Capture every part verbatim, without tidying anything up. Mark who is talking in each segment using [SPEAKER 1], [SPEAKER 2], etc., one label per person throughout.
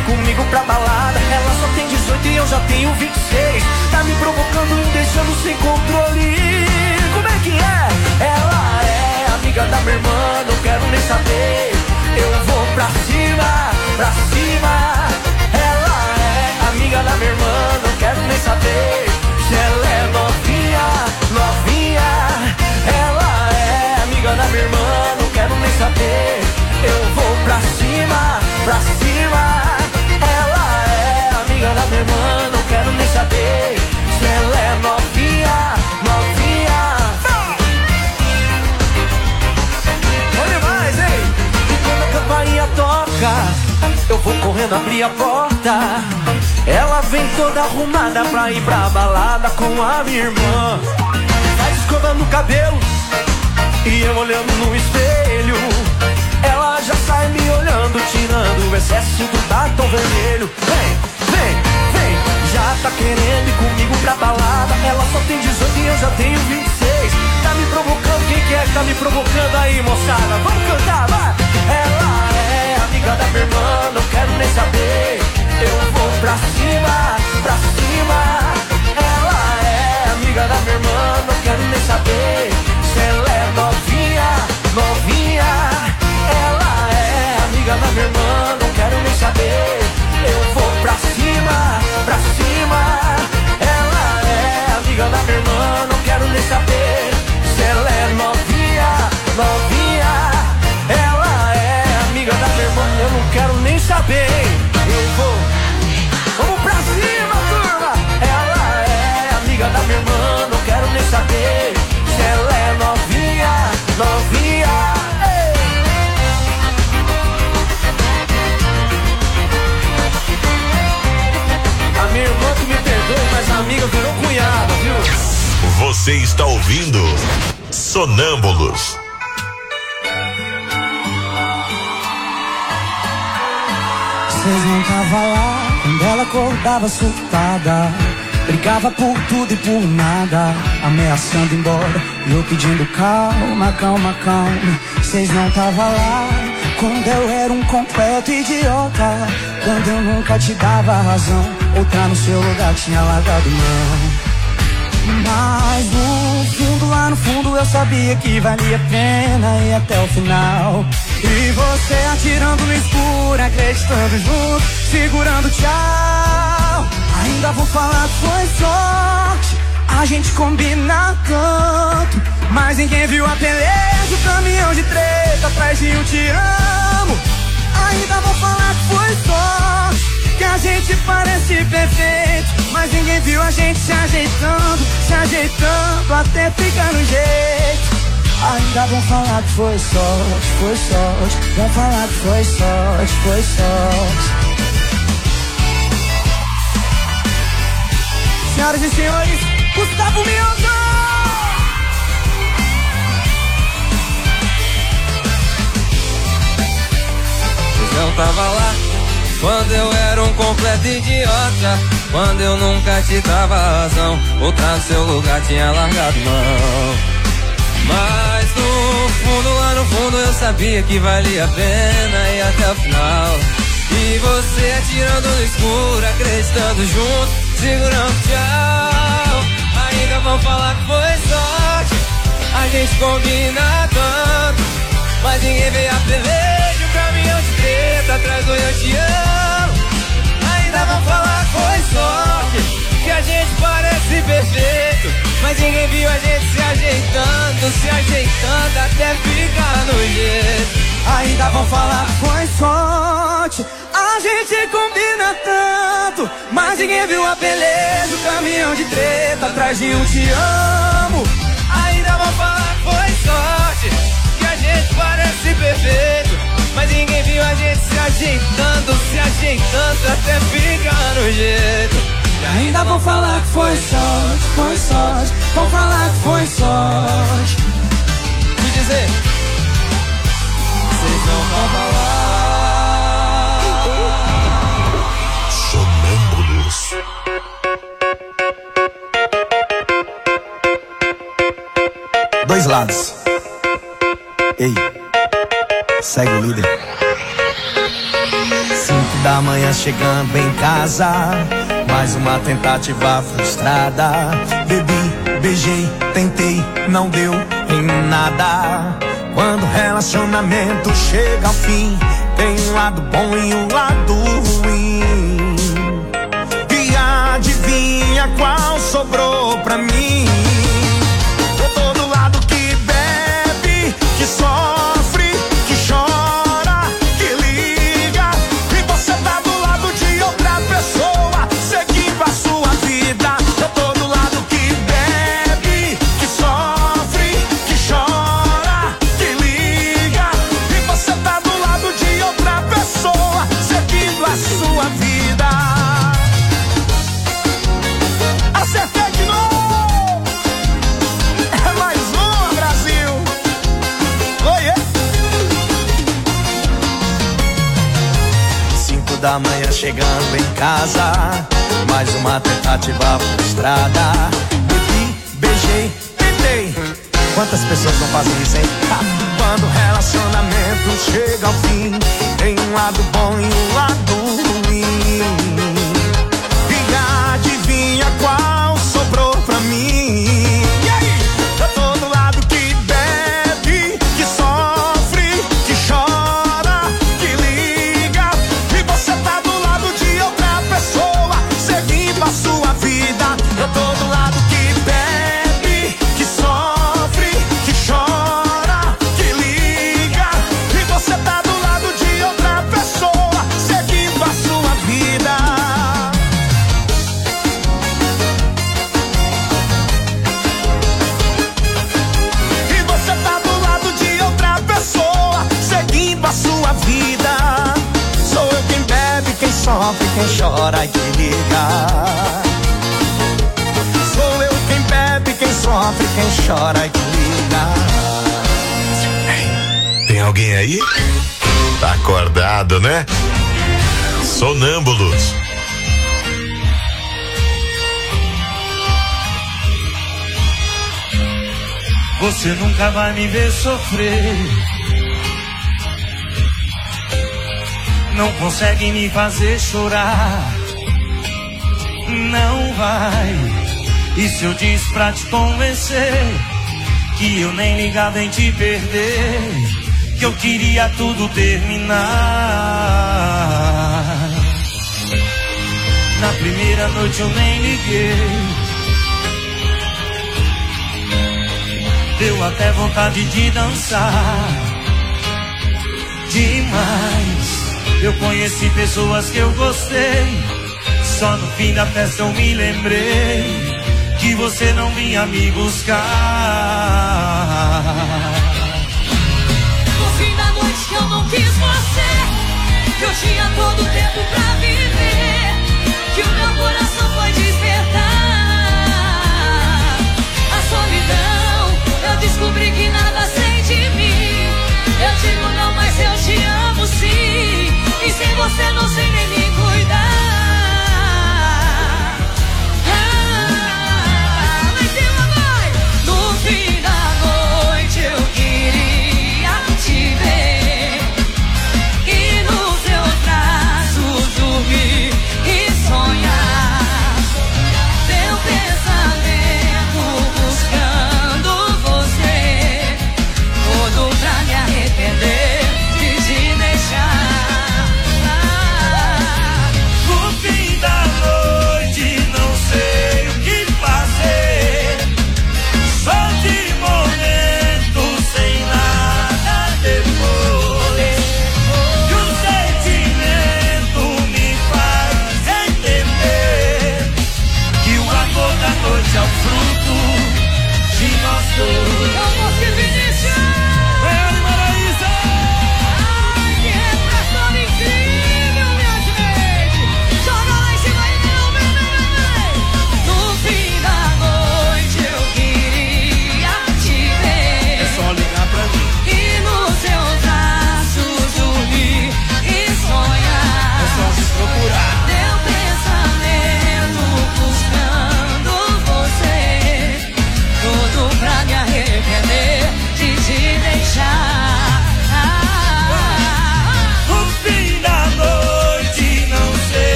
[SPEAKER 1] comigo pra balada. Ela só tem dezoito e eu já tenho vinte e seis. Tá me provocando e me deixando sem controle. Como é que é? Ela é amiga da minha irmã, não quero nem saber. Eu vou pra cima, pra cima. Ela é amiga da minha irmã, não quero nem saber. Se ela é novinha, novinha. Ela é amiga da minha irmã, não quero nem saber. Eu vou pra cima, pra cima. Ela é amiga da minha irmã, não quero nem saber. Se ela é novinha, novinha. Olha mais, hein? E quando a campainha toca, eu vou correndo abrir a porta. Ela vem toda arrumada pra ir pra balada com a minha irmã. Faz escovando o cabelo e eu olhando no espelho. Ela já sai me olhando, tirando o excesso do batom vermelho. Vem, vem, vem, já tá querendo ir comigo pra balada. Ela só tem dezoito e eu já tenho vinte e seis. Tá me provocando, quem que é que tá me provocando aí, moçada? Vamos cantar, vai! Ela é amiga da minha irmã, não quero nem saber. Eu vou pra cima, pra cima. Ela é amiga da minha irmã, não quero nem saber. Se ela é novinha, novinha. Ela é amiga da minha irmã, não quero nem saber. Eu vou pra cima, pra cima. Ela é amiga da minha irmã, não quero nem saber. Se ela é novinha, novinha. Ela é amiga da minha irmã, eu não quero nem saber. Eu vou, vamos pra cima, turma. Ela é amiga da minha irmã, não quero nem saber. Se ela é novinha, novinha. A minha irmã que me perdoe, mas a amiga virou cunhada, viu?
[SPEAKER 2] Você está ouvindo Sonâmbulos.
[SPEAKER 1] Vocês não tava lá quando ela acordava surtada. Brigava por tudo e por nada, ameaçando ir embora e eu pedindo calma, calma, calma. Vocês não tava lá quando eu era um completo idiota, quando eu nunca te dava razão, outra no seu lugar tinha largado mão. Mas no fundo, lá no fundo eu sabia que valia a pena ir até o final. E você atirando no escuro, acreditando junto, segurando tchau. Ainda vou falar que foi sorte, a gente combina tanto, mas ninguém viu a beleza, o caminhão de treta atrás de um te amo. Ainda vou falar que foi sorte, que a gente parece perfeito, mas ninguém viu a gente se ajeitando, se ajeitando até ficar no jeito. Ainda vão falar que foi sorte, foi sorte, vão falar que foi sorte, foi sorte. Senhoras e senhores, Gustavo Mioso!
[SPEAKER 3] Você não tava lá quando eu era um completo idiota, quando eu nunca te dava razão, outra no seu lugar tinha largado mão. Mas no fundo, lá no fundo eu sabia que valia a pena ir até o final. E você atirando no escuro, acreditando junto, segurando tchau. Ainda vão falar que foi sorte, a gente combina tanto, mas ninguém vê a peleja, o caminhão de treta atrás do eu te amo. Ainda vão falar que foi sorte, que a gente parece perfeito, mas ninguém viu a gente se ajeitando, se ajeitando até ficar no jeito. Ainda vão falar que foi sorte, a gente combina tanto, mas ninguém viu a beleza, o caminhão de treta atrás de um te amo. Ainda vão falar que foi sorte, que a gente parece perfeito, mas ninguém viu a gente se ajeitando, se ajeitando até ficar no jeito. E ainda vão falar que foi sorte, foi sorte, vão falar que foi sorte. Me dizer, vocês não vão lá.
[SPEAKER 2] Sonâmbulos.
[SPEAKER 4] Dois lados. Ei, segue o líder. Sim.
[SPEAKER 1] Da manhã chegando em casa, mais uma tentativa frustrada. Bebi, beijei, tentei, não deu em nada. Quando o relacionamento chega ao fim, tem um lado bom e um lado ruim. E adivinha qual sobrou pra mim? Eu tô do lado que bebe, que sofre, que chora, que liga. E você tá do lado de outra pessoa, seguindo a sua vida. Eu tô do lado que bebe, que sofre, que chora, que liga. E você tá do lado de outra pessoa, seguindo a sua vida. Acertei de novo! É mais uma, Brasil! Oiê! Cinco da manhã chegando em casa, mais uma tentativa frustrada. Bebi, beijei, tentei. Quantas pessoas não fazem isso, hein? Quando o relacionamento chega ao fim, tem um lado bom e um lado ruim. E adivinha qual sobrou pra mim? E aí? Eu tô do lado que bebe, que sofre, que chora, que liga. E você tá do lado de outra pessoa, seguindo a sua vida. Eu tô do lado que bebe, que sofre, que chora, que liga. E você tá do lado de outra pessoa, seguindo a sua vida. E você tá do lado de outra pessoa, seguindo a sua vida. Sou eu quem bebe, quem sofre, quem chora e que liga. Sou eu quem bebe, quem sofre, quem chora e que liga.
[SPEAKER 2] Tem alguém aí? Tá acordado, né? Sonâmbulos.
[SPEAKER 5] Você nunca vai me ver sofrer. Não consegue me fazer chorar. Não vai. E se eu disse pra te convencer que eu nem ligava em te perder, que eu queria tudo terminar. Na primeira noite eu nem liguei. Deu até vontade de dançar demais. Eu conheci pessoas que eu gostei, só no fim da festa eu me lembrei que você não vinha me buscar.
[SPEAKER 6] No fim da noite que eu não quis você, que eu tinha todo o tempo pra viver, que o meu coração foi despertar. A solidão, eu descobri que nada sei de mim. Eu digo não, mas eu te amo sim. E sem você não sei nem me cuidar. Ah, mas ela vai. No fim da noite eu queria te ver e nos seus braços dormir.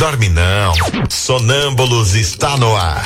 [SPEAKER 2] Dorme não. Sonâmbulos está no ar.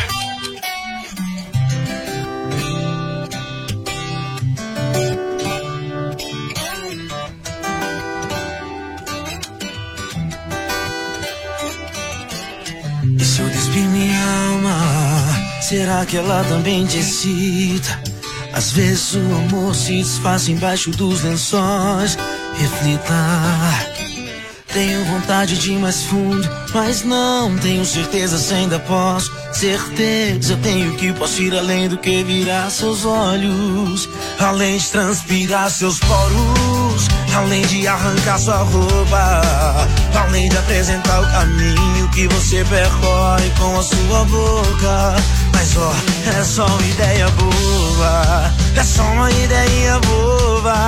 [SPEAKER 1] E se eu despir minha alma, será que ela também te excita? Às vezes o amor se desfaz embaixo dos lençóis. Reflita. Tenho vontade de ir mais fundo, mas não tenho certeza se ainda posso. Certeza eu tenho que posso ir além do que virar seus olhos, além de transpirar seus poros, além de arrancar sua roupa, além de apresentar o caminho que você percorre com a sua boca. Mas ó, é só uma ideia boba, é só uma ideia boba.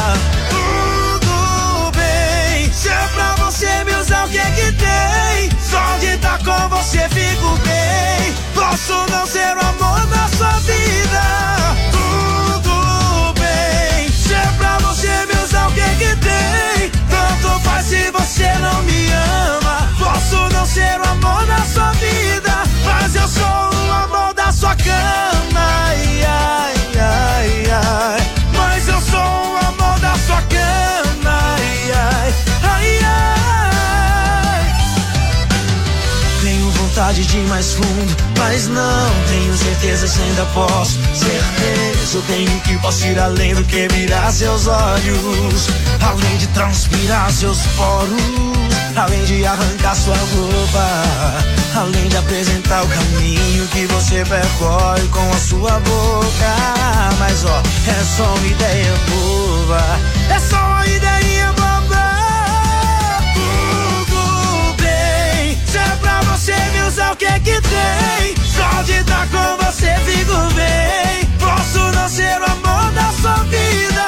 [SPEAKER 1] Se é pra você me usar, o que é que tem? Só de estar com você fico bem. Posso não ser o amor da sua vida, tudo bem. Se é pra você me usar, o que é que tem? Tanto faz se você não me ama. Posso não ser o amor da sua vida, mas eu sou o amor da sua cama. Ai, ai, ai, ai. Mas eu sou o amor da sua cama. Ai, ai. Ai, ai. Tenho vontade de ir mais fundo, mas não tenho certeza se ainda posso. Certeza eu tenho que posso ir além do que virar seus olhos, além de transpirar seus poros, além de arrancar sua roupa, além de apresentar o caminho que você percorre com a sua boca. Mas ó, é só uma ideia boba, é só uma ideia boba. Você me usar, o que é que tem? Só de estar com você fico bem. Posso não ser o amor da sua vida,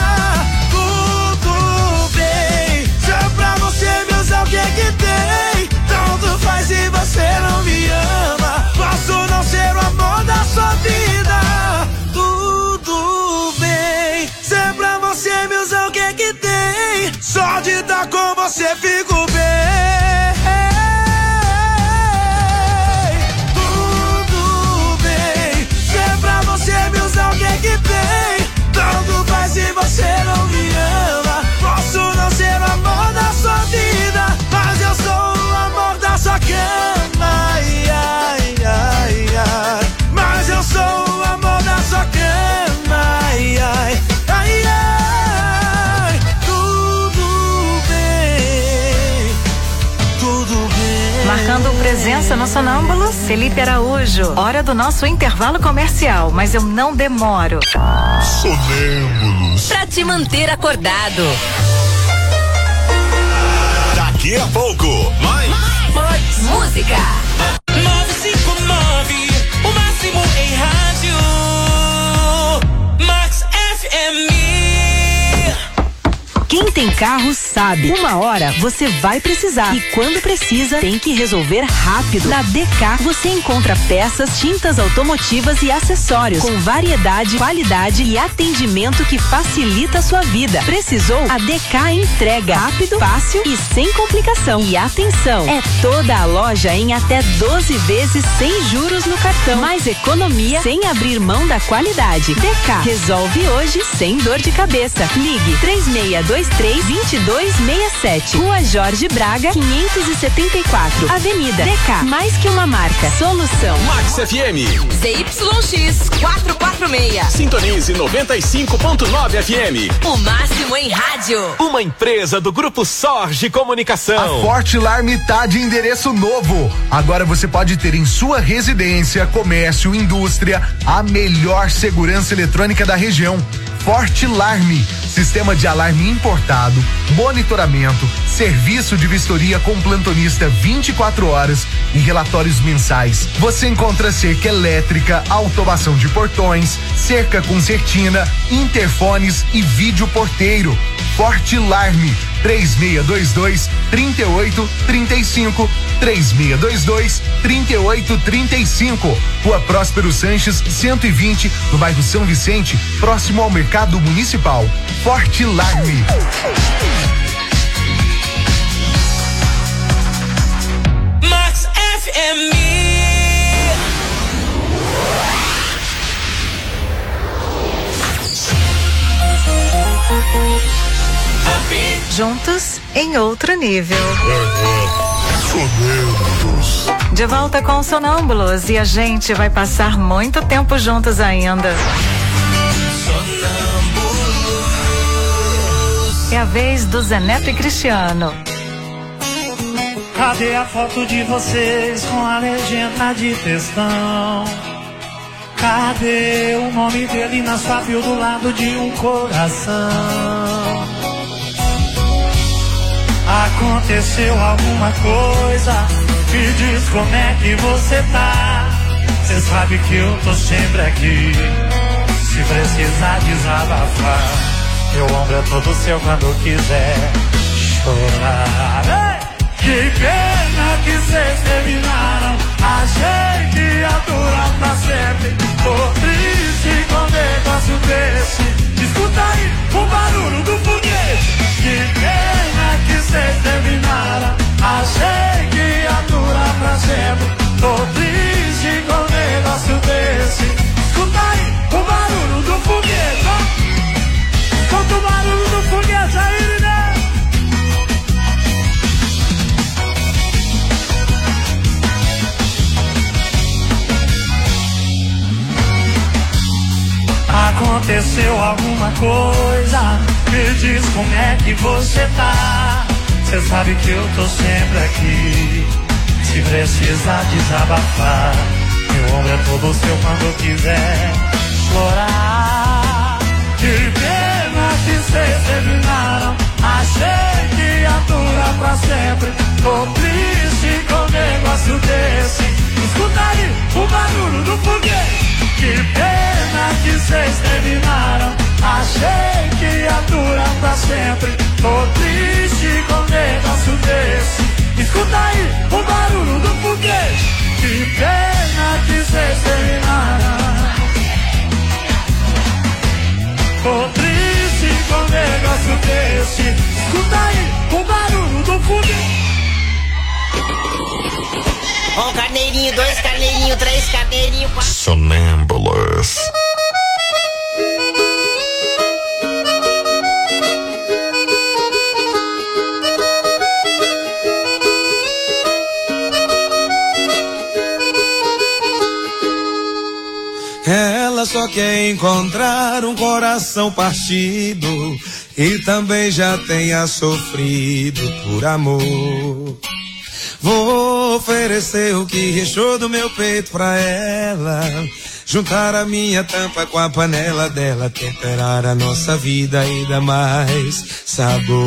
[SPEAKER 1] tudo bem. Se é pra você me usar, o que é que tem? Tanto faz se você não me ama. Posso não ser o amor da sua vida, tudo bem. Se é pra você me usar, o que é que tem? Só de estar com você fico bem. O que é que tem? Tanto faz se você não me ama. Posso não ser o amor da sua vida, mas eu sou o amor da sua cama. Ai, ai, ai, ai. Mas eu sou o amor da sua cama. Ai, ai, ai, ai. Tudo bem, tudo bem.
[SPEAKER 7] Marcando presença no Sonâmbulos, Felipe Araújo. Hora do nosso intervalo comercial, mas eu não demoro.
[SPEAKER 2] Sonâmbulos.
[SPEAKER 6] Pra te manter acordado.
[SPEAKER 2] Daqui a pouco, mais.
[SPEAKER 6] Mais, mais música.
[SPEAKER 8] nove cinco nove, o máximo em rádio. Max F M.
[SPEAKER 7] Quem tem carro sabe, uma hora você vai precisar e quando precisa tem que resolver rápido. Na D K você encontra peças, tintas automotivas e acessórios com variedade, qualidade e atendimento que facilita a sua vida. Precisou? A D K entrega rápido, fácil e sem complicação. E atenção, é toda a loja em até doze vezes sem juros no cartão. Mais economia sem abrir mão da qualidade. D K resolve hoje sem dor de cabeça. Ligue três seis dois três, dois dois seis sete. Rua Jorge Braga, quinhentos e setenta e quatro. Avenida D K. Mais que uma marca. Solução.
[SPEAKER 9] Max F M.
[SPEAKER 6] Z Y X quatrocentos e quarenta e seis.
[SPEAKER 9] Sintonize noventa e cinco ponto nove F M.
[SPEAKER 6] O máximo em rádio.
[SPEAKER 9] Uma empresa do Grupo Sorge Comunicação.
[SPEAKER 4] A Fortilarme tá de endereço novo. Agora você pode ter em sua residência, comércio, indústria, a melhor segurança eletrônica da região. Fortilarme, sistema de alarme importado, monitoramento, serviço de vistoria com plantonista vinte e quatro horas e relatórios mensais. Você encontra cerca elétrica, automação de portões, cerca com certina, interfones e vídeo porteiro. Fortilarme, três seis dois dois, três oito três cinco, três seis dois dois, três oito três cinco. Rua Próspero Sanches, cento e vinte, no bairro São Vicente, próximo ao Mercado Municipal. Fortilarme.
[SPEAKER 8] Max F M.
[SPEAKER 10] Juntos em outro nível. De volta com Sonâmbulos e a gente vai passar muito tempo juntos ainda. É a vez do Zé Neto e Cristiano.
[SPEAKER 5] Cadê a foto de vocês com a legenda de textão? Cadê o nome dele na sua bio do lado de um coração? Aconteceu alguma coisa? Me diz como é que você tá. Cê sabe que eu tô sempre aqui. Se precisar desabafar, meu ombro é todo seu quando quiser chorar. Ei! Que pena que cês terminaram. Achei que ia durar pra sempre. Tô triste com um negócio desse. Escuta aí o barulho do foguete. Que pena que cês terminaram. Achei que ia durar pra sempre. Tô triste com um negócio desse. Escuta aí o barulho do foguete. Escuta o barulho do foguete aí, né? Aconteceu alguma coisa? Me diz como é que você tá. Cê sabe que eu tô sempre aqui. Se precisar desabafar, meu ombro é todo seu quando quiser chorar. Que pena que cês terminaram. Achei que ia durar pra sempre. Tô triste com um negócio desse. Escuta aí o barulho do foguete. Que pena que cês terminaram. Achei que ia durar pra sempre. Tô triste com um negócio desse. Escuta aí o barulho do foguete. Que pena que cês terminaram. Tô triste com um negócio desse. Escuta aí o barulho do foguete.
[SPEAKER 11] Um carneirinho, dois carneirinhos, três carneirinhos, quatro.
[SPEAKER 2] Sonâmbulos.
[SPEAKER 3] Ela só quer encontrar um coração partido e também já tenha sofrido por amor. Vou oferecer o que restou do meu peito pra ela, juntar a minha tampa com a panela dela, temperar a nossa vida e dar mais sabor.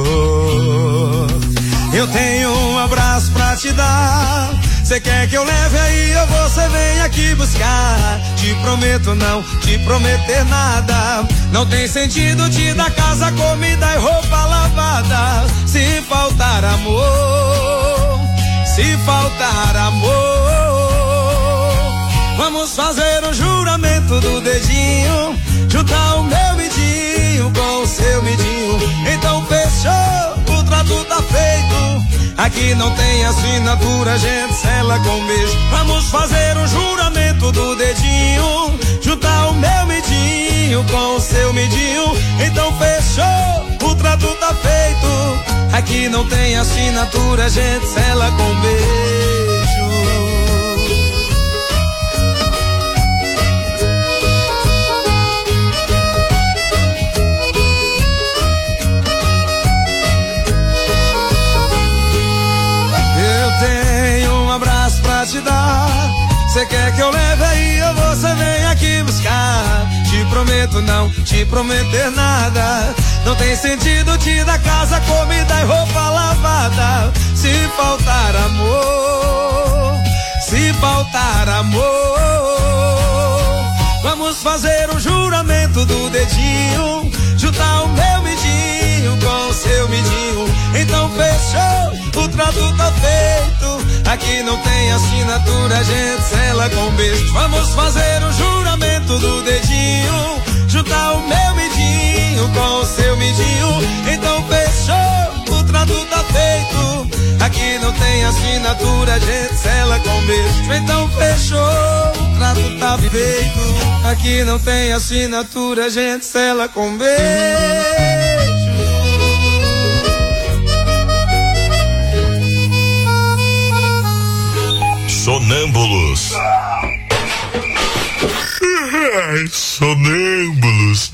[SPEAKER 3] Eu tenho um abraço pra te dar. Cê quer que eu leve aí ou você vem aqui buscar? Te prometo não te prometer nada. Não tem sentido te dar casa, comida e roupa lavada. Se faltar amor, se faltar amor, vamos fazer um juramento do dedinho, juntar o meu midinho com o seu midinho. Então fechou, o trato tá feito. Aqui não tem assinatura, a gente sela com beijo. Vamos fazer um juramento do dedinho, juntar o meu midinho com o seu midinho. Então fechou, o trato tá feito. Aqui não tem assinatura, a gente sela com beijo. Te dar. Cê quer que eu leve aí ou você vem aqui buscar? Te prometo não te prometer nada. Não tem sentido te dar casa, comida e roupa lavada. Se faltar amor, se faltar amor, vamos fazer um juramento do dedinho, juntar o meu midinho com o seu midinho. Então fechou, o trato tá feito. Aqui não tem assinatura, a gente sela com beijo. Vamos fazer um juramento do dedinho, juntar o meu midinho com o seu midinho. Então fechou, o trato tá feito. Aqui não tem assinatura. assinatura, a gente sela com beijo. Então fechou, o trato tá feito. Aqui não tem assinatura, a gente sela com beijo.
[SPEAKER 2] Sonâmbulos. Sonâmbulos.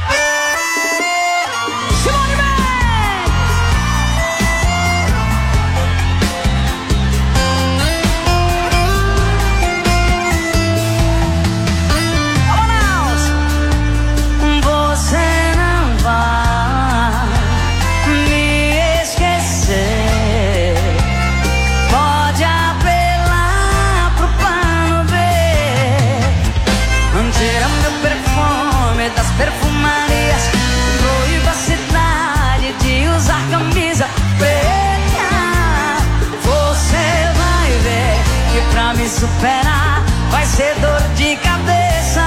[SPEAKER 1] Perfumarias, proíba a cidade de usar camisa preta. Você vai ver que pra me superar vai ser dor de cabeça.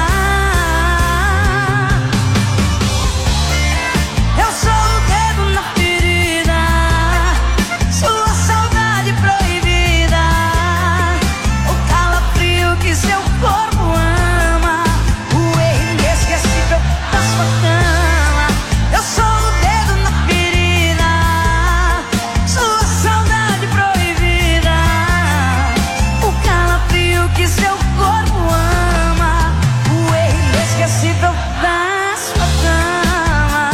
[SPEAKER 1] Eu sou o dedo na ferida, sua saudade proibida, o calafrio que seu corpo ama, o erro inesquecível da sua cama. Eu sou o dedo na ferida, sua saudade proibida, o calafrio que seu corpo ama, o erro inesquecível da sua cama.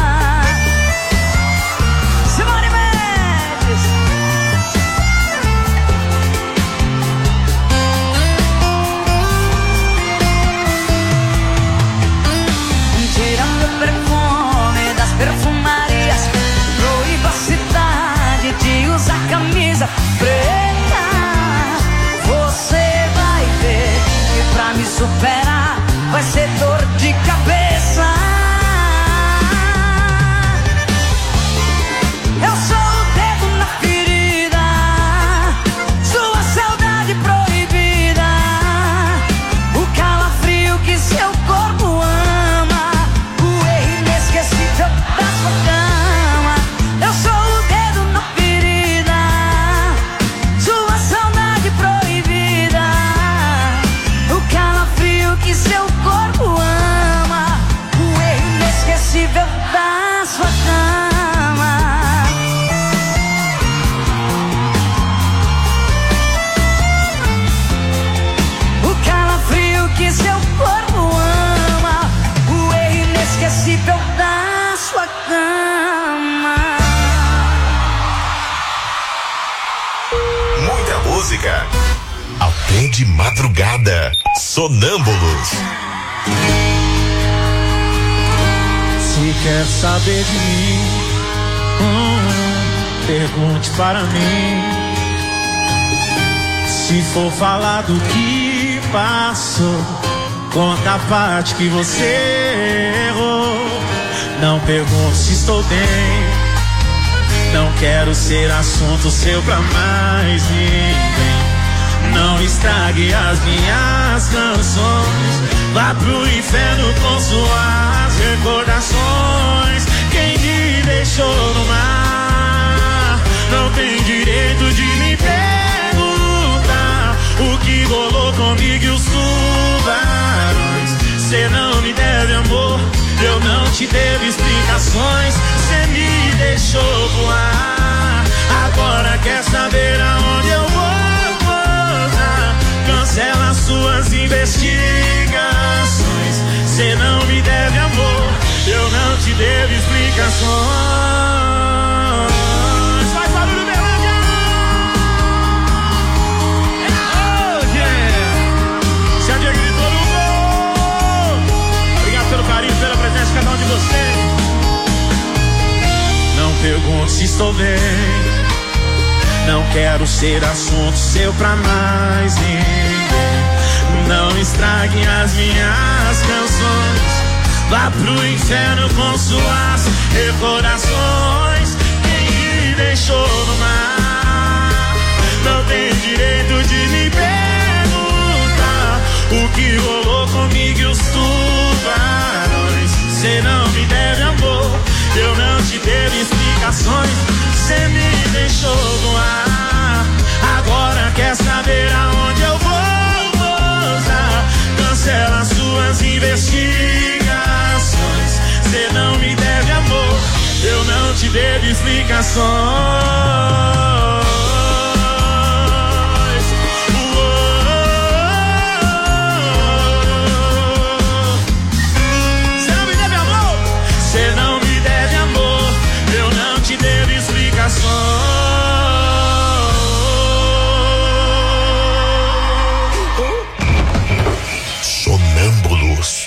[SPEAKER 1] Simone Mendes. Tirando o perfume das perfumarias, proíba a cidade de usar camisa preta. Você vai ver que pra me superar vai ser dor de cabeça. Eu sou o dedo na ferida, sua saudade proibida, o calafrio que seu corpo ama, o erro inesquecível da sua cama. Eu sou o dedo na ferida, sua saudade proibida, o calafrio que seu corpo ama, o erro inesquecível da sua cama. O calafrio que seu corpo ama, o erro inesquecível da sua cama.
[SPEAKER 2] Muita música. Até de madrugada. Sonâmbulos.
[SPEAKER 5] Se quer saber de mim, hum, pergunte para mim. Se for falar do que passou, conta a parte que você errou. Não pergunte se estou bem, não quero ser assunto seu pra mais ninguém. Não estrague as minhas canções, vá pro inferno com suas recordações. Quem me deixou no mar não tem direito de me perguntar o que rolou comigo e os tubarões. Cê não me deve amor, eu não te devo explicações. Cê me deixou voar, agora quer saber aonde eu vou. Cancela suas investigações. Cê não me deve amor, eu não te devo explicações. Faz barulho, Berlândia! Oh, yeah! Se a Diego gritou no gol. Obrigado pelo carinho, pela presença de cada um de vocês. Não pergunte se estou bem, não quero ser assunto seu pra mais ninguém. Não estrague as minhas canções, vá pro inferno com suas recordações. Quem me deixou no mar não tem direito de me perguntar o que rolou comigo e os tubarões. Cê não me deve amor, eu não te devo explicações. Cê me deixou no ar, agora
[SPEAKER 2] Sonâmbulos.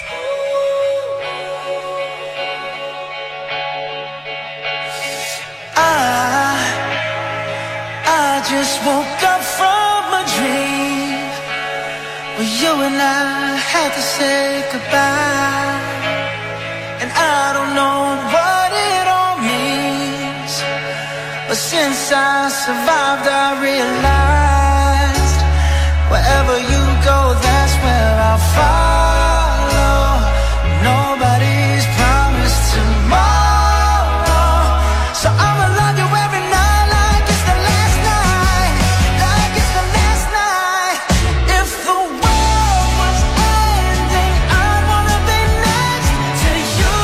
[SPEAKER 1] I, I just woke up from a dream where you and I had to say goodbye. And I don't know what it all means, but since I survived I realized wherever you go, that's where I'll follow. Nobody's promised tomorrow, so I'ma love you every night like it's the last night, like it's the last night. If the world was ending, I'd wanna be next to you.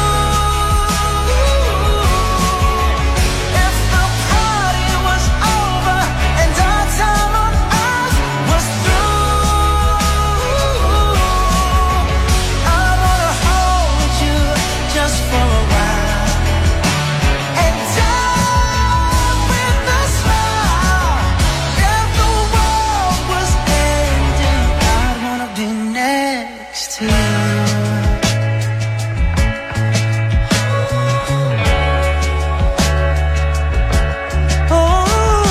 [SPEAKER 1] If the party was over and our time on earth was through, I wanna hold you just for a while and die with a smile. If the world was ending, I'd wanna be next to you. Oh,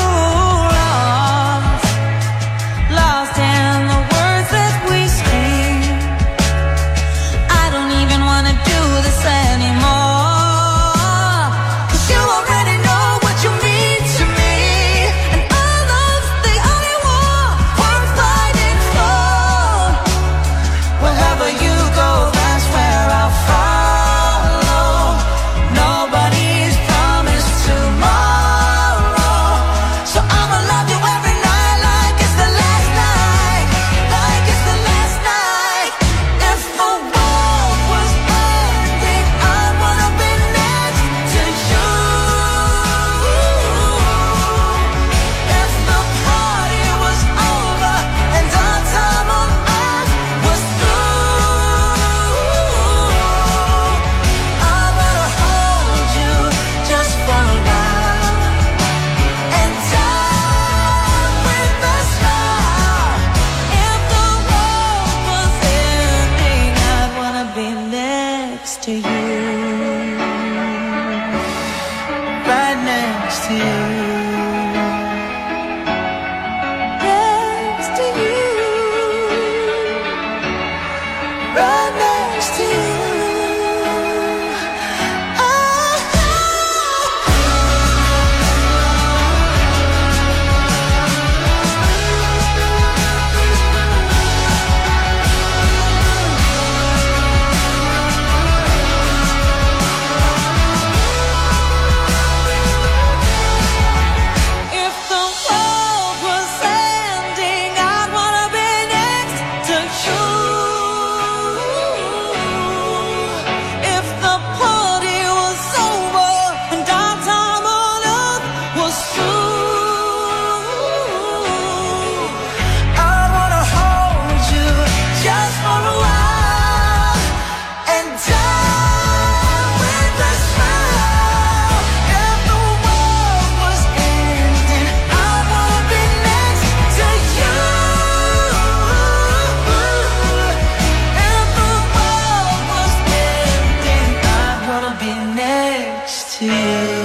[SPEAKER 1] lost, lost in the words that we speak. I don't even wanna do this anymore, 'cause you already know what you mean to me, and all love's the only war worth fighting for. Wherever you go, that's where I'll follow. Nobody's promised tomorrow, so I'ma love you every night like it's the last night, like it's the last night. If the world was ending, I wanna be next to you. If the party was over and our time on earth was through, I wanna hold you just for a while and die with a smile. If the world was ending, I'd wanna be next to you, right next to you, next to you, right next to you. If the world was ending, I'd wanna be next to you. If the party was over and our time on earth was through, I wanna hold you just for a while and die with a smile. If the world was ending, I wanna be next to you. If the world was ending, I wanna be next to you.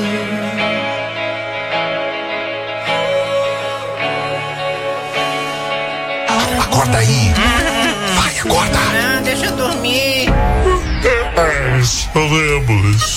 [SPEAKER 2] Acorda aí. Vai, acorda.
[SPEAKER 11] Não, deixa eu dormir.
[SPEAKER 2] Sonâmbulos.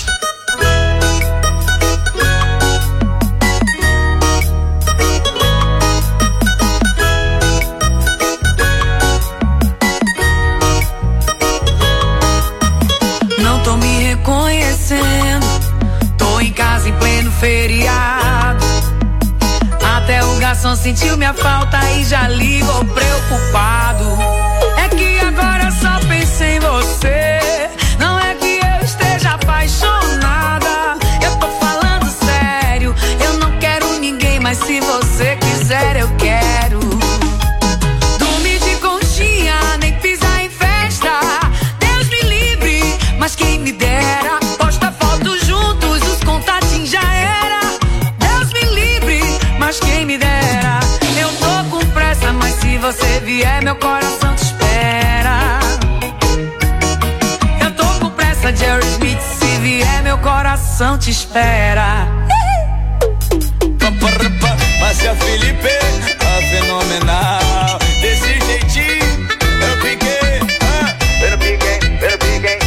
[SPEAKER 6] Não tô me reconhecendo, tô em casa em pleno feriado. Até o garçom sentiu minha falta e já ligou preocupado. É que agora eu só penso em você, não é que eu esteja apaixonada. Eu tô falando sério, Jerry Smith, se vier meu coração te espera.
[SPEAKER 3] Mas a Felipe, a fenomenal, desse jeitinho eu piquei, ah, eu piquei, eu piquei,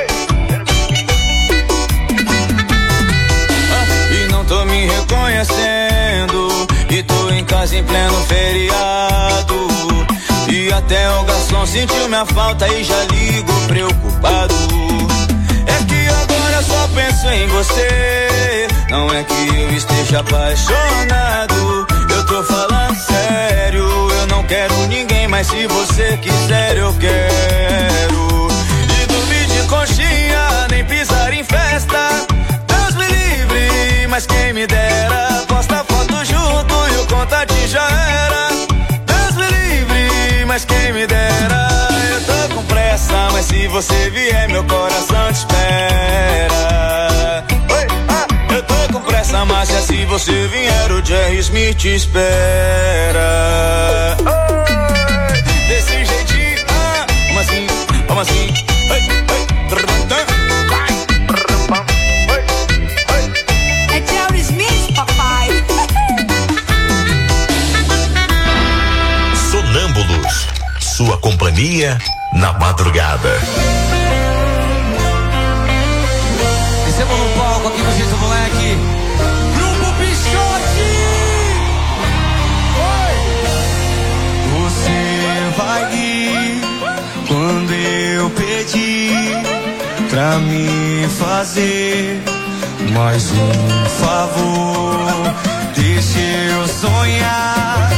[SPEAKER 3] ah, e não tô me reconhecendo, e tô em casa em pleno feriado, e até o garçom sentiu minha falta e já ligou preocupado. É que agora eu só penso em você, não é que eu esteja apaixonado, eu tô falando sério, eu não quero ninguém, mas se você quiser eu quero. E dormir de conchinha, nem pisar em festa, Deus me livre, mas quem me dera, posta foto junto e o contatinho já era. Deus me livre, mas quem me dera, eu tô com pressa, mas se você vier meu coração te espera. Oi, ah, eu tô com pressa, mas se você vier o Jerry Smith te espera. Oi, desse jeitinho, ah, como assim, como assim, oi, oi, vai,
[SPEAKER 6] é Jerry Smith, papai.
[SPEAKER 2] Sonâmbulos, sua companhia na madrugada.
[SPEAKER 3] Descemos no palco aqui no Jeito Moleque, Grupo Pichote.
[SPEAKER 12] Você vai ir quando eu pedir pra me fazer mais um favor. Deixa eu sonhar,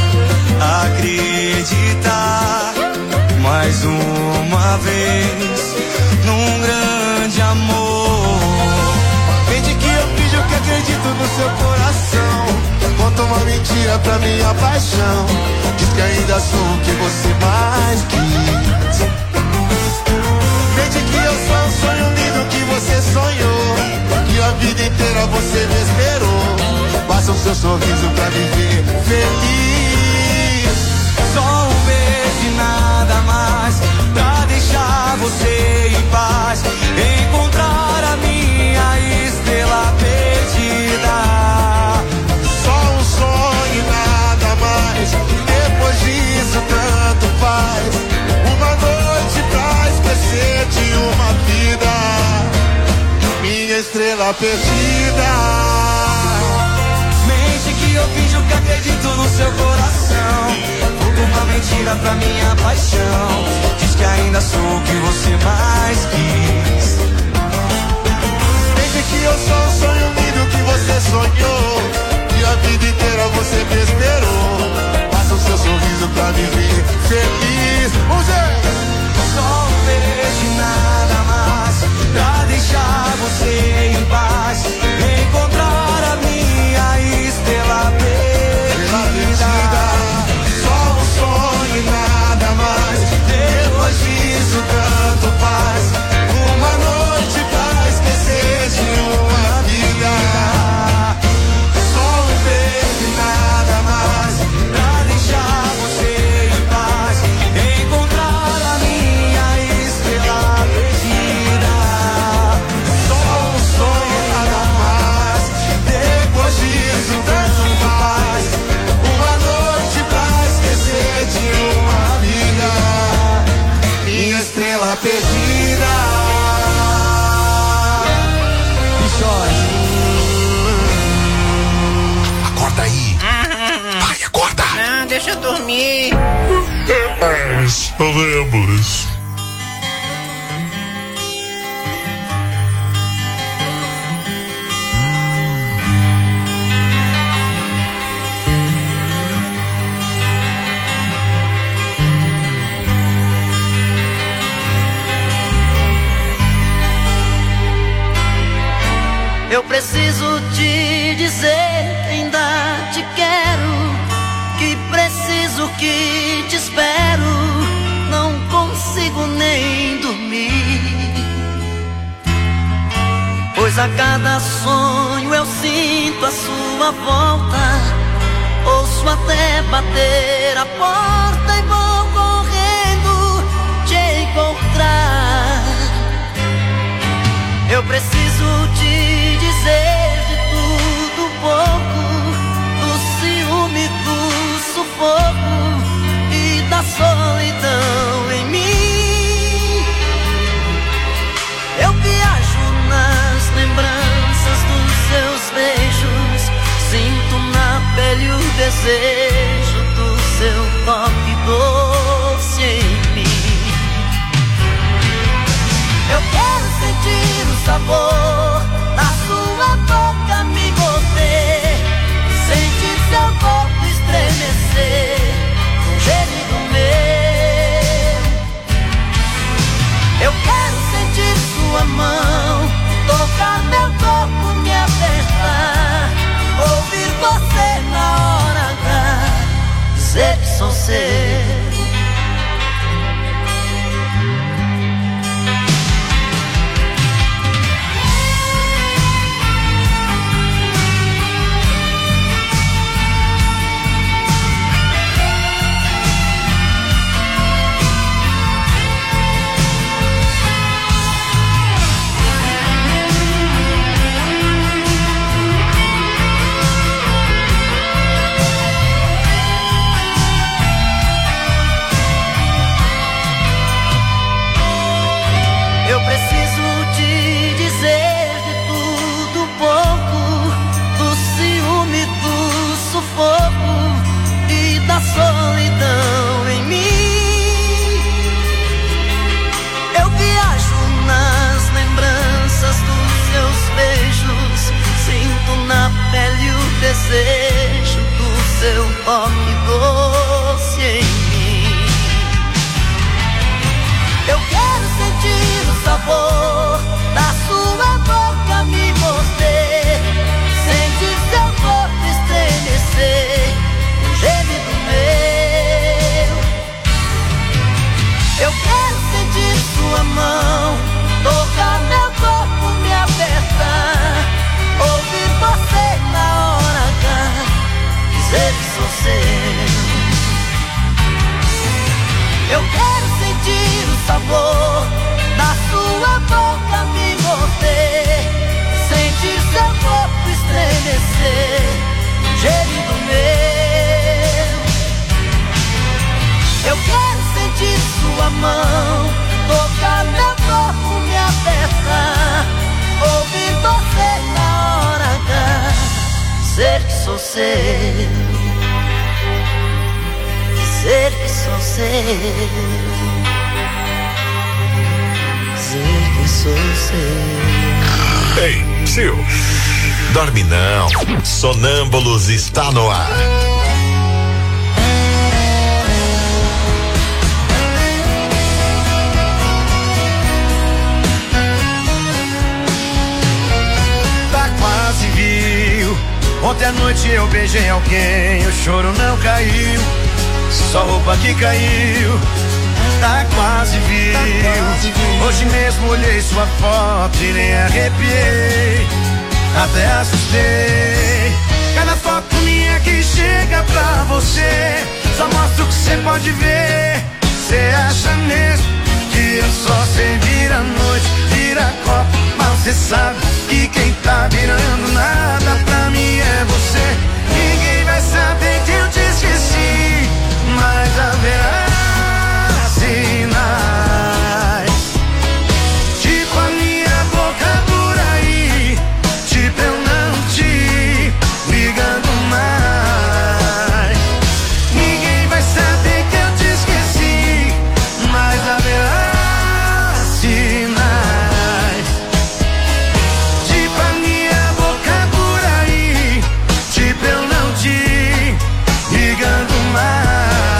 [SPEAKER 12] acreditar mais uma vez num grande amor. Mente que eu fiz o que acredito no seu coração. Conta uma mentira pra minha paixão. Diz que ainda sou o que você mais quis. Mente que eu sou um sonho lindo que você sonhou, que a vida inteira você me esperou. Basta o seu sorriso pra viver feliz. Só um beijo e nada mais pra deixar você em paz. Encontrar a minha estrela perdida. Só um sonho e nada mais. Depois disso tanto faz. Uma noite pra esquecer de uma vida. Minha estrela perdida. Mente que eu finjo que acredito no seu coração. Uma mentira pra minha paixão. Diz que ainda sou o que você mais quis. Desde que eu sou um sonho lindo que você sonhou, e a vida inteira você me esperou. Passa o seu sorriso pra viver feliz. Vamos ver! Só um beijo e nada mais pra deixar você em paz. Encontrar a minha estrela perdida. Sonho e nada mais. Depois disso tanto faz. Uma noite pra esquecer de uma vida. Só um beijo e nada mais pra deixar você em paz. Encontrar a minha estrela perdida. Só um sonho e nada mais. Depois disso tanto faz. Uma noite pra esquecer de uma vida, minha estrela perdida. Pichote.
[SPEAKER 2] Acorda aí. Vai, acorda.
[SPEAKER 11] Não, deixa eu dormir.
[SPEAKER 2] Sonâmbulos.
[SPEAKER 1] Eu preciso te dizer que ainda te quero, que preciso que te espero, não consigo nem dormir. Pois a cada sonho eu sinto a sua volta, ouço até bater a porta e vou correndo te encontrar. Eu preciso te dizer de tudo um pouco, do ciúme, do sufoco e da solidão em mim. Eu viajo nas lembranças dos seus beijos, sinto na pele o desejo do seu toque doce em mim. Eu quero sentir o sabor da sua boca me morder, sentir seu corpo estremecer, o gemido meu. Eu quero sentir sua mão tocar meu corpo, me apertar, ouvir você na hora H, dizer que sou seu. Eu quero sentir o sabor da sua boca me morder, sentir seu corpo estremecer, o gemido meu. Eu quero sentir sua mão tocar meu corpo, me apertar, ouvir você na hora H, dizer que sou seu, dizer que sou seu. Dizer que sou seu.
[SPEAKER 2] Ei, Sil, dorme não. Sonâmbulos está no ar.
[SPEAKER 1] Tá quase viu. Ontem à noite eu beijei alguém, o choro não caiu, só roupa que caiu. Tá quase viu. Hoje mesmo olhei sua foto e nem arrepiei, até assustei. Cada foto minha que chega pra você só mostra o que você pode ver. Cê acha mesmo que eu só sei virar noite, vira copo, mas cê sabe que quem tá virando nada pra mim é você. Ninguém vai saber que eu te esqueci, mas haverá sinais, tipo a minha boca por aí, tipo eu não te ligando mais. Ninguém vai saber que eu te esqueci, mas haverá sinais, tipo a minha boca por aí, tipo eu não te ligando mais.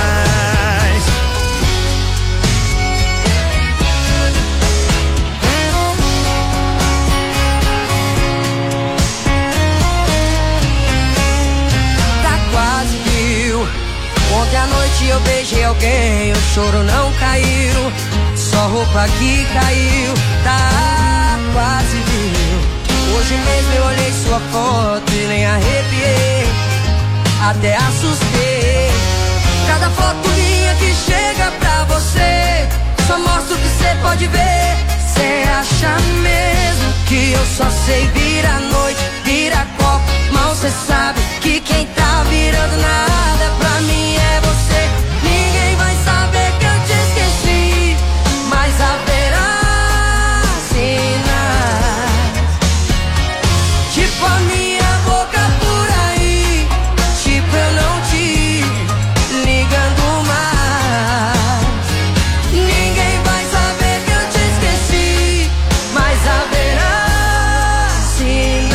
[SPEAKER 13] Ontem à noite eu beijei alguém, o choro não caiu, só roupa que caiu, tá quase viu. Hoje mesmo eu olhei sua foto e nem arrepiei, até assustei. Cada foto minha que chega pra você só mostra o que cê pode ver. Cê acha mesmo que eu só sei virar noite, virar copo, mal cê sabe que quem tá virando nada pra mim é você. Ninguém vai saber que eu te esqueci, mas haverá sinais, tipo a minha boca por aí, tipo eu não te ligando mais. Ninguém vai saber que eu te esqueci, mas haverá sinais,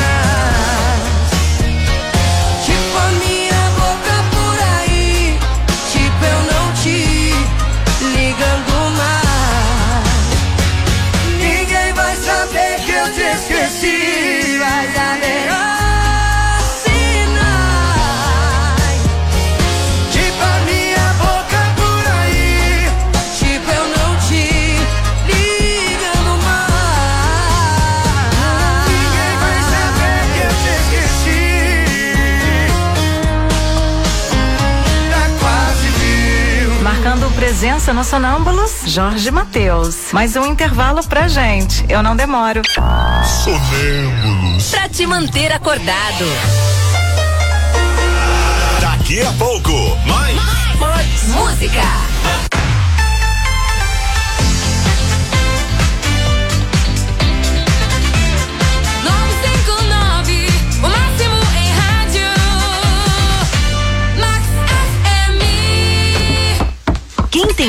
[SPEAKER 13] tipo a minha boca por aí, tipo eu não te ligando mais. Ninguém vai saber que eu te esqueci, mas haverá sinais, tipo a minha boca por aí, tipo eu não te ligando mais. Ninguém vai saber que eu te esqueci, tá quase viu.
[SPEAKER 10] Marcando presença no Sonâmbulos, Jorge Mateus. Mais um intervalo pra gente, eu não demoro.
[SPEAKER 2] Sonâmbulos.
[SPEAKER 7] Pra te manter acordado.
[SPEAKER 2] Daqui a pouco, mais, mais
[SPEAKER 7] música.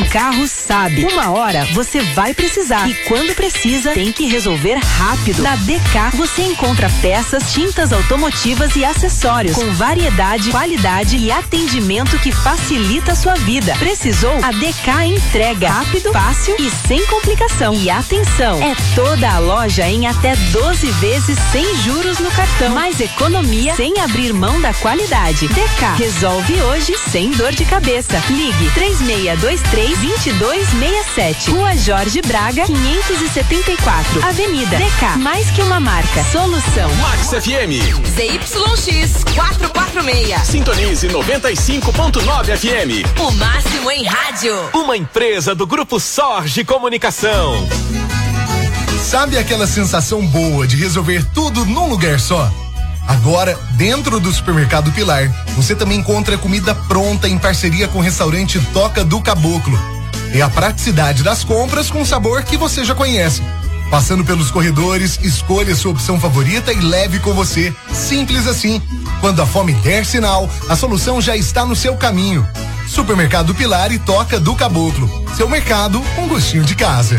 [SPEAKER 7] carro sabe. Uma hora você vai precisar e quando precisa tem que resolver rápido. Na D K você encontra peças, tintas automotivas e acessórios com variedade, qualidade e atendimento que facilita a sua vida. Precisou? A D K entrega rápido, fácil e sem complicação. E atenção, é toda a loja em até doze vezes sem juros no cartão. Mais economia sem abrir mão da qualidade. D K resolve hoje sem dor de cabeça. Ligue três seis dois três, dois dois seis sete. Rua Jorge Braga, quinhentos e setenta e quatro. Avenida D K. Mais que uma marca. Solução.
[SPEAKER 9] Max F M.
[SPEAKER 14] Z Y X quatrocentos e quarenta e seis.
[SPEAKER 9] Sintonize noventa e cinco ponto nove F M.
[SPEAKER 14] O máximo em rádio.
[SPEAKER 9] Uma empresa do Grupo Sorge Comunicação.
[SPEAKER 4] Sabe aquela sensação boa de resolver tudo num lugar só? Agora, dentro do Supermercado Pilar, você também encontra comida pronta em parceria com o restaurante Toca do Caboclo. É a praticidade das compras com sabor que você já conhece. Passando pelos corredores, escolha sua opção favorita e leve com você. Simples assim. Quando a fome der sinal, a solução já está no seu caminho. Supermercado Pilar e Toca do Caboclo. Seu mercado com gostinho de casa.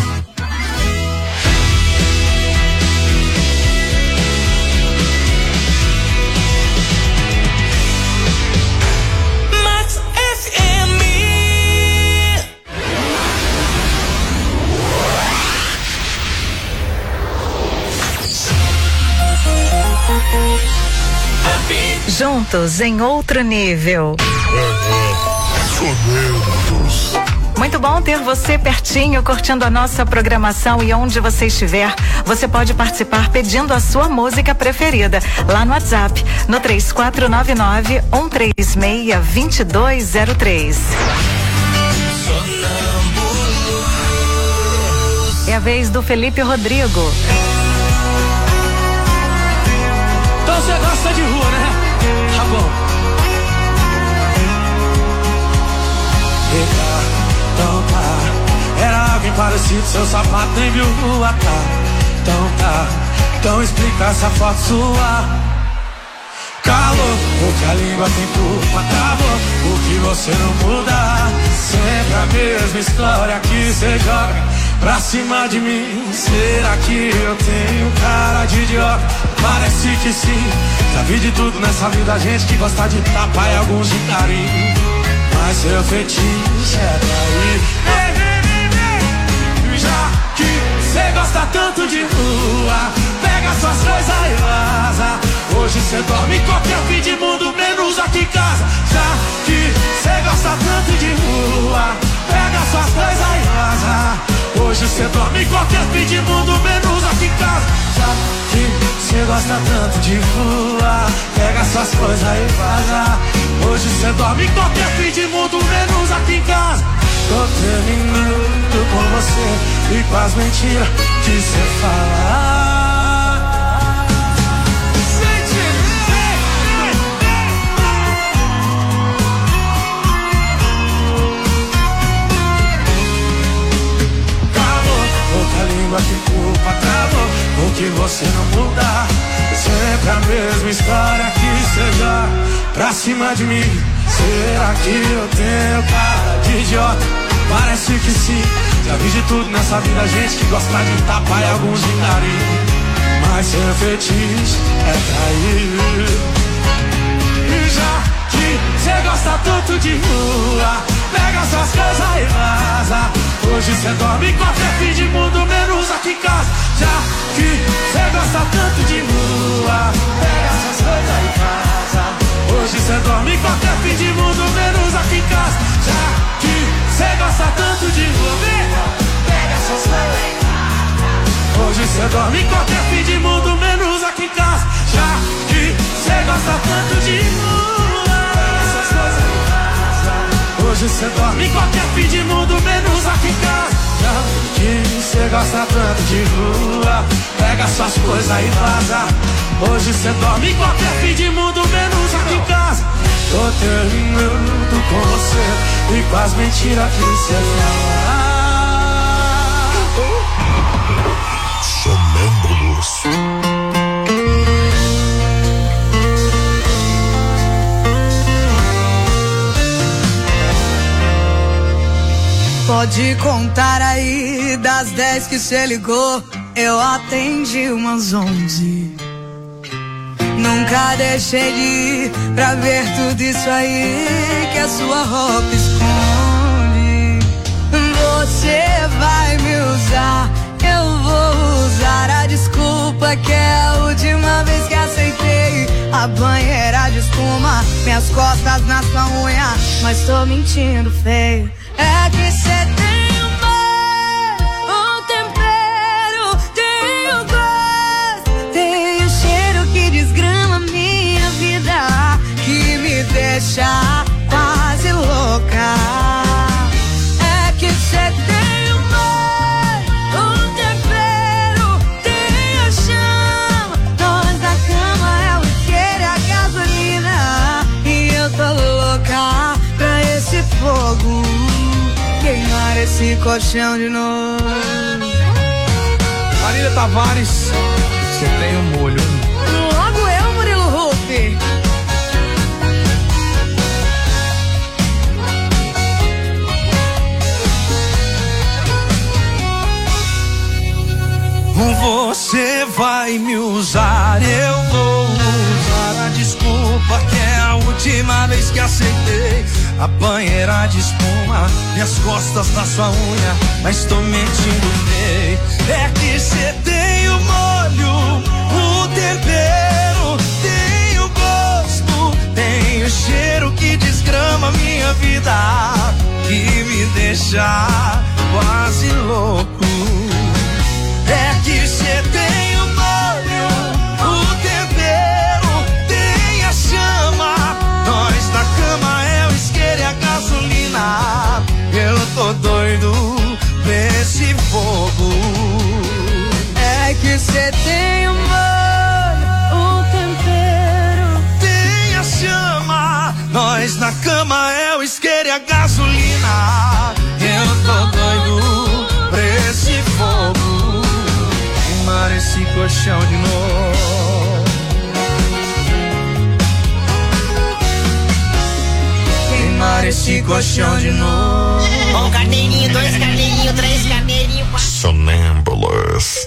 [SPEAKER 10] Juntos em outro nível. Muito bom ter você pertinho, curtindo a nossa programação, e onde você estiver, você pode participar pedindo a sua música preferida lá no WhatsApp, no três quatro nove nove, um três seis, dois dois zero três. É a vez do Felipe Rodrigo.
[SPEAKER 5] Então você gosta de rua, né? Tá bom. Eita, então tá. Era alguém parecido, seu sapato nem viu rua, tá? Então tá. Então explica essa foto sua. Calor, porque a língua tem culpa, acabou. Porque você não muda. Sempre a mesma história que você joga pra cima de mim. Será que eu tenho cara de idiota? Parece que sim. Já vi de tudo nessa vida, gente que gosta de tapar e alguns de carinho. Mas seu fetiche é trair. Vem, vem, vem, vem. Já que cê gosta tanto de rua, pega suas coisas e vaza. Hoje cê dorme em qualquer fim de mundo, menos aqui em casa. Já que cê gosta tanto de rua, pega suas coisas e vaza. Hoje cê dorme em qualquer fim de mundo, menos aqui em casa. Já que cê gosta tanto de rua, pega suas coisas e vaza. Hoje cê dorme em qualquer fim de mundo, menos aqui em casa. Tô terminando com você e com as mentiras que cê fala. Que culpa acabou, porque você não muda. Sempre a mesma história que seja pra cima de mim. Será que eu tenho cara de idiota? Parece que sim. Já vi de tudo nessa vida, gente que gosta de tapar e alguns de carinho. Mas seu fetiche é trair. E já que cê gosta tanto de rua, pega suas coisas e vaza. Hoje cê dorme em qualquer fim de mundo, menos aqui em casa. Já que cê gosta tanto de rua, pega suas coisas e vaza. Hoje cê dorme em qualquer fim de mundo, menos aqui em casa. Já que cê gosta tanto de rua, pega suas coisas e vaza. Hoje cê dorme em qualquer fim de mundo, menos aqui em casa. Já que cê gosta tanto de rua, pega suas coisas e vaza. Hoje cê dorme em qualquer fim de mundo, menos aqui em casa. Já que cê gosta tanto de rua, pega suas coisas e vaza. Hoje cê dorme em qualquer fim de mundo, menos aqui em casa. Tô terminando com você e com as mentiras que cê fala.
[SPEAKER 2] Sonâmbulos.
[SPEAKER 15] Pode
[SPEAKER 13] Pode contar aí, das dez que cê ligou, eu atendi umas onze. Nunca deixei de ir pra ver tudo isso aí que a sua roupa esconde. Você vai me usar, eu vou usar a desculpa que é a última vez que aceitei a banheira de espuma, minhas costas na sua unha, mas tô mentindo feio. É que cê tem humor, um tempero, tem o gosto, tem o cheiro que desgrama minha vida, que me deixa quase louca. É que cê tem humor, um tempero, tem a chama, nós da cama é o isqueiro e a gasolina, e eu tô louca pra esse fogo queimar esse colchão de novo.
[SPEAKER 15] Marília Tavares, você tem um molho.
[SPEAKER 13] Logo eu, Murilo Huff.
[SPEAKER 5] Você vai me usar, eu vou usar a desculpa que é a última vez que aceitei a banheira de espuma, minhas costas na sua unha, mas tô mentindo feio. É que cê tem o molho, o tempero, tem o gosto, tem o cheiro que desgrama minha vida, que me deixa quase louco. É que cê tem o molho, o tempero, tem a chama, nós na cama é o isqueiro e a gasolina, eu tô doido nesse fogo.
[SPEAKER 13] É que cê tem o molho, o tempero,
[SPEAKER 5] tem a chama, nós na cama é o isqueiro e a gasolina, eu tô doido pra esse fogo. Queimar esse colchão de novo. Queimar esse colchão de novo.
[SPEAKER 11] Um carneirinho, dois carneirinhos, três carneirinhos, quatro.
[SPEAKER 2] Sonâmbulos.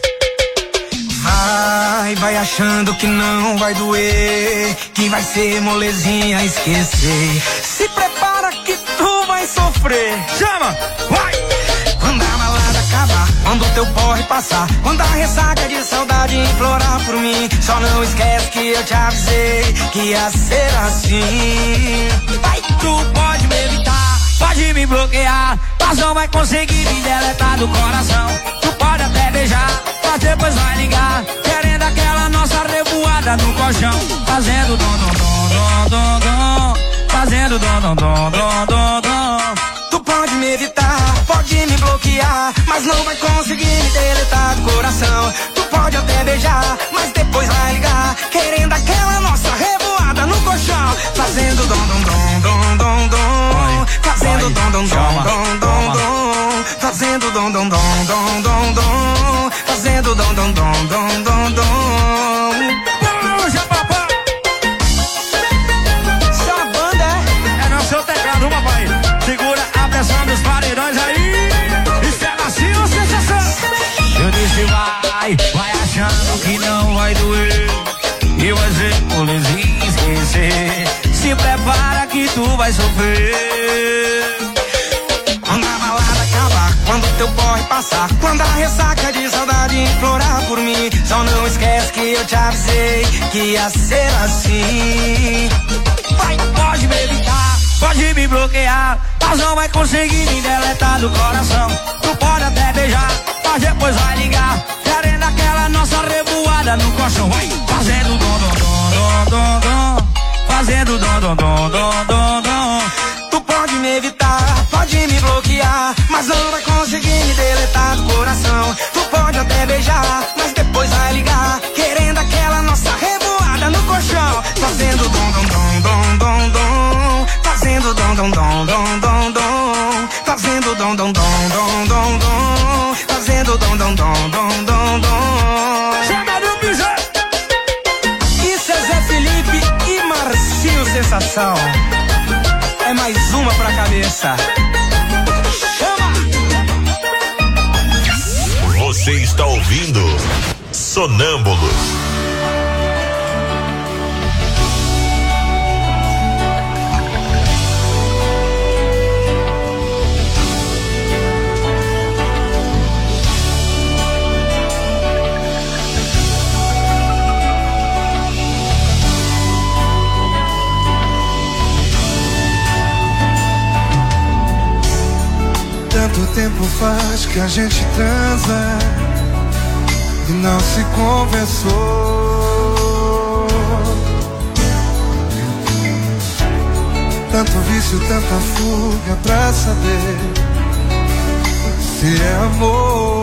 [SPEAKER 5] Vai, vai achando que não vai doer, que vai ser molezinha esquecer. Se prepara que tu vai sofrer. Chama, vai! Quando a balada acabar, quando o teu porre passar, quando a ressaca de saudade implorar por mim, só não esquece que eu te avisei que ia ser assim. Vai, tu pode me evitar, pode me bloquear, mas não vai conseguir me deletar do coração. Tu pode até beijar, mas depois vai ligar, querendo aquela nossa revoada no colchão, fazendo dom dom dom dom dom dom, fazendo dom dom dom dom dom dom. Tu pode me evitar, pode me bloquear, mas não vai conseguir me deletar do coração. Tu pode até beijar, mas depois vai ligar, querendo aquela nossa revoada no colchão, fazendo dom dom dom dom dom dom, fazendo dom dom dom dom dom dom, fazendo dom dom dom dom dom dom, fazendo dom dom dom dom dom dom. Puxa, papai! Essa banda é, é no seu teclado, papai. Segura a pressão dos paredões aí. Isso é macio, sensação. Eu disse vai, vai achando que não vai doer, e vai ser molezinha esquecer. Se prepara que tu vai sofrer. Quando a balada acabar, quando teu porre passar, quando a ressaca de saudade implorar por mim, só não esquece que eu te avisei que ia ser assim. Vai, pode me evitar, pode me bloquear, mas não vai conseguir me deletar do coração. Tu pode até beijar, mas depois vai ligar, querendo aquela nossa revoada no colchão. Vai, fazendo dom dom dom dom dom, fazendo dom dom dom dom dom dom. Tu pode me evitar, pode me bloquear, mas não vai conseguir me deletar do coração. Tu pode até beijar, mas depois vai ligar, querendo aquela nossa revoada no colchão, fazendo dom dom dom dom dom dom, fazendo dom dom dom dom dom dom, fazendo dom dom dom dom dom dom, fazendo dom dom dom dom dom dom. Chama do bijão. Isso é Zé Felipe e Marcinho Sensação. É mais uma pra cabeça. Chama!
[SPEAKER 2] está ouvindo Sonâmbulos.
[SPEAKER 16] Tanto tempo faz que a gente transa e não se conversou. Tanto vício, tanta fuga pra saber se é amor.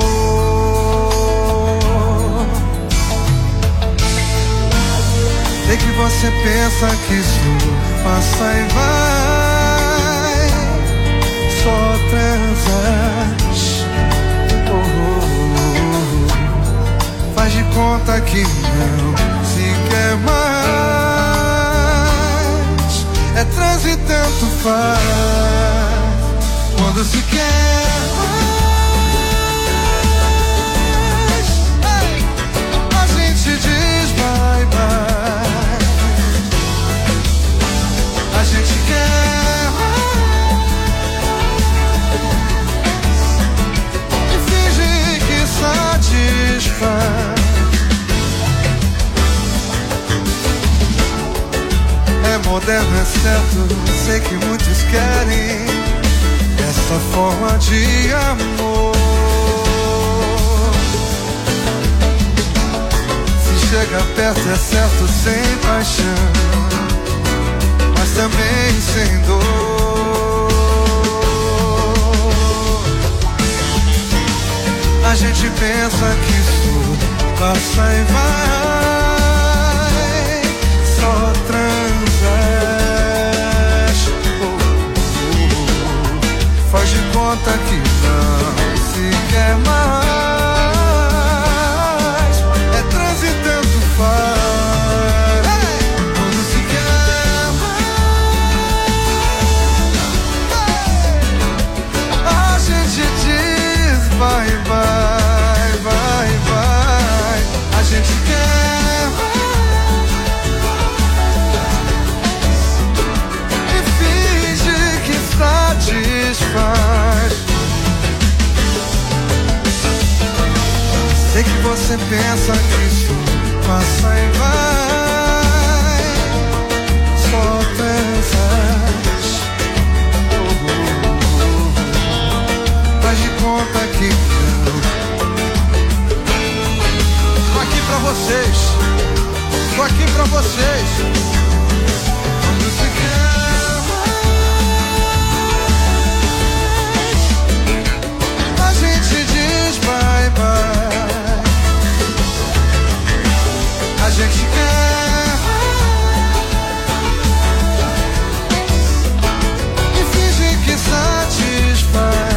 [SPEAKER 16] Sei que você pensa que isso passa e vai, só transas. Oh, oh, oh. Faz de conta que não se quer mais. É trans e tanto faz. Quando se quer mais, hey, a gente diz bye bye. A gente quer satisfaz. É moderno, é certo, sei que muitos querem essa forma de amor. Se chega perto é certo, sem paixão, mas também sem dor. A gente pensa que isso passa e vai, só transas. Oh, oh, oh. Faz de conta que não se quer mais. É trans e tanto faz. Hey! Quando se quer mais, hey! A gente diz vai, vai. A gente quer e finge que satisfaz. Sei que você pensa que isso passa e vai, só pensas. Oh, oh, oh. Faz de conta que não. Pra vocês, tô aqui pra vocês. Quando se quer mais, a gente diz bye bye. A gente quer e finge que satisfaz.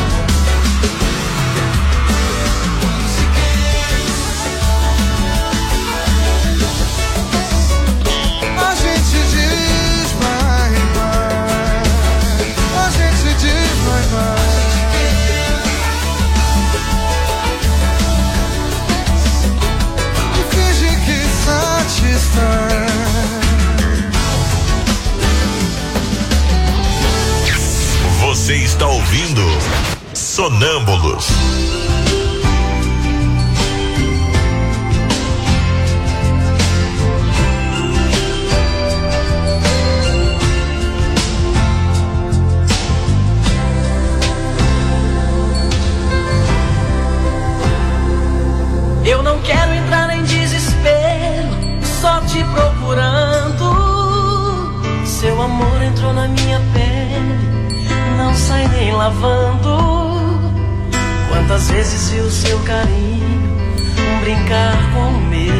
[SPEAKER 2] Você está ouvindo Sonâmbulos.
[SPEAKER 1] Eu não quero entrar em desespero, só te procurando. Seu amor entrou na minha pele, não sai nem lavando. Quantas vezes vi o seu carinho brincar com o meu,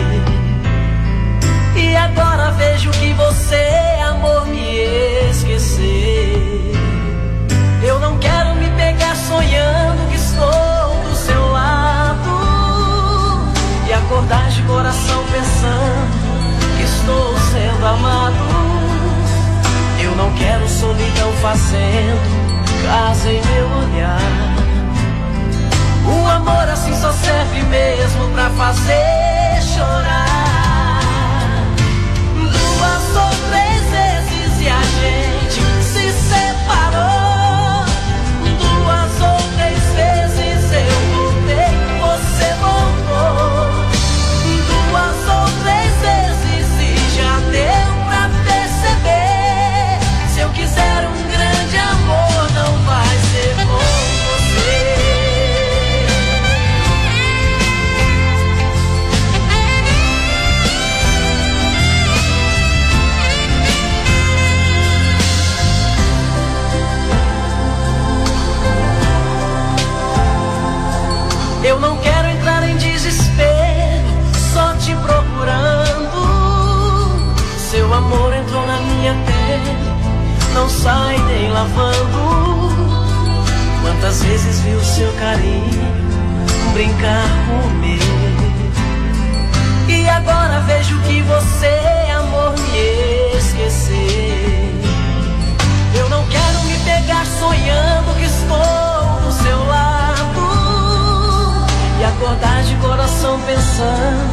[SPEAKER 1] e agora vejo que você, amor, me esqueceu. Eu não quero me pegar sonhando que estou do seu lado e acordar de coração pensando que estou sendo amado. Eu não quero solidão fazendo casa em meu olhar. O amor assim só serve mesmo pra fazer chorar. Duas ou três vezes e a gente se separou. Duas ou três vezes eu voltei, você voltou. Duas ou três vezes e já deu pra perceber. Se eu quiser um grande amor, não vai ser com você. Eu não quero entrar em desespero, só te procurando. Seu amor entrou na minha pele, não sai nem lavando. Quantas vezes vi o seu carinho brincar com o meu, e agora vejo que você, amor, me esqueceu. Eu não quero me pegar sonhando que estou do seu lado e acordar de coração pensando